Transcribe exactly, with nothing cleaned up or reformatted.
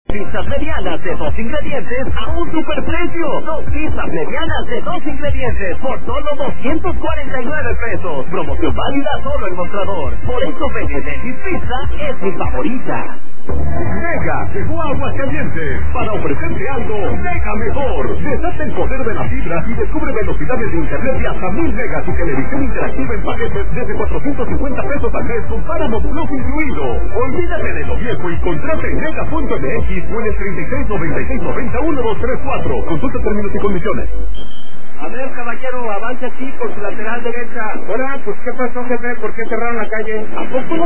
Pizzas medianas de dos ingredientes a un superprecio. Dos pizzas medianas de dos ingredientes por solo doscientos cuarenta y nueve pesos. Promoción válida solo en Mostrador. Por eso Benedetti's Pizza es mi favorita. Mega llegó a Aguascalientes para ofrecerte algo mega mejor. Desata el poder de la fibra y descubre velocidades de internet de hasta mil megas y televisión interactiva en paquetes desde cuatrocientos cincuenta pesos al mes con Paramount Plus incluido. Olvídate de lo viejo y contrata en mega punto m x o en el treinta y seis noventa y seis noventa uno dos tres cuatro. Consulta términos y condiciones. A ver, caballero, avance aquí por su lateral derecha. Hola, pues ¿qué pasó, jefe? ¿Por qué cerraron la calle? ¿A poco no